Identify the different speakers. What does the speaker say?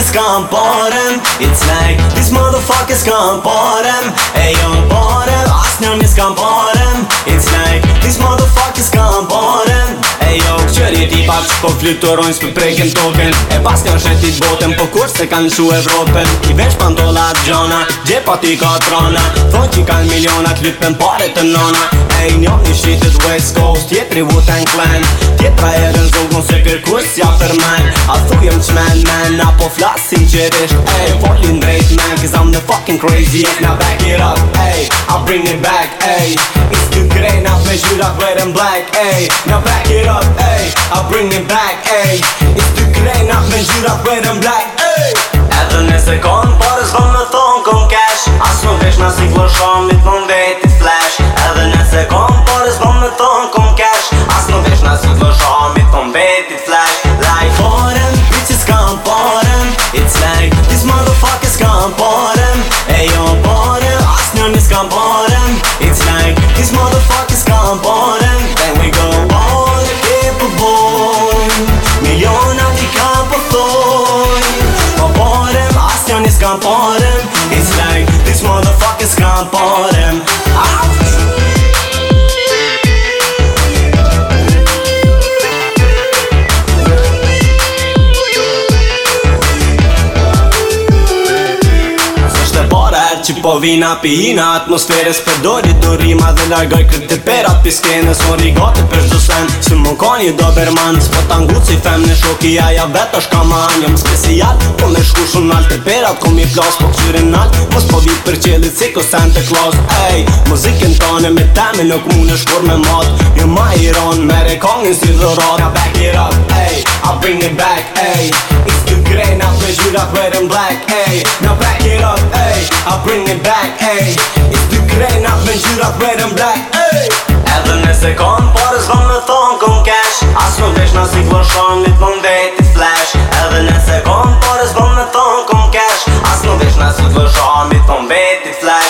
Speaker 1: gone bottom. It's like these motherfuckers gone bottom. Ayo bottom, asnjë mis gone bottom. It's like these motherfuckers gone bottom. Ayo qëri tipa që po fluturojnë s'pë prekin token. E pas kanë shetit botën, po kur se kanë shu Evropën. I veç pandollat gjona, gjepa ti ka trona. Thonë që kanë milionat, lypen pare të nona. Ej, njoni shqitit West Coast, tjetri Wu-Tang Clan. Tjetra e rëzogon se kërkus ja përmen. A thujem qmen men, apo flas sinqerisht. Ej, folin drejt man, cause I'm the fucking craziest. Now back it up, ey, I'll bring it back, ey. It's too great, now me zhyrat red and black, ey. Now back it up, ey, I'll bring it back, ey. It's too great, now me zhyrat red and black, ey. Edhe nëse kon parës vëm me thonë kom cash. As më vesh na si kloshon, mit më vetit flash. Edhe nëse kon parës vëm me thonë kom cash. As më vesh na si kloshon, mit më vetit flash. Like bottom, bitches gone bottom. It's like these motherfuckers gone bottom. Ayo bottom, asnjë mis gone bottom. It's like these motherfuckers gone bottom. Then we go bottom, keep a boy. Milionat I ka po thoj. Po bottom, asnjë mis gone bottom. It's like these motherfuckers gone bottom. Që po vina pina atmosferës përdori do rima dhe largoj këtë perat piskenës. Unë rigate për shdo sen, së më ka një doberman. S'po t'angut si fem në shoki, aja vet është kaman. Jom special, po me shku shumë nalt të perat kom i plas, po këqyrin nalt. Mos po vit për qelit si ko Santa Claus. Ej, muzikën tane me teme nuk mu në shkur me mat. Jo ma iron, mere kongin si dhorat. Now back it up, ey, I'll bring it back, ey. It's too great, now me zhyrat red and black, ey. Now back it up, ey, I'll bring it back, ey. It's too great, now me zhyrat red and black, ey. Edhe nëse kon parës vëm me thonë kom cash. As më vesh na si kloshon, mit më vetit flash. Edhe nëse kon parës vëm me thonë kom cash. As më vesh na si kloshon, mit më vetit flash.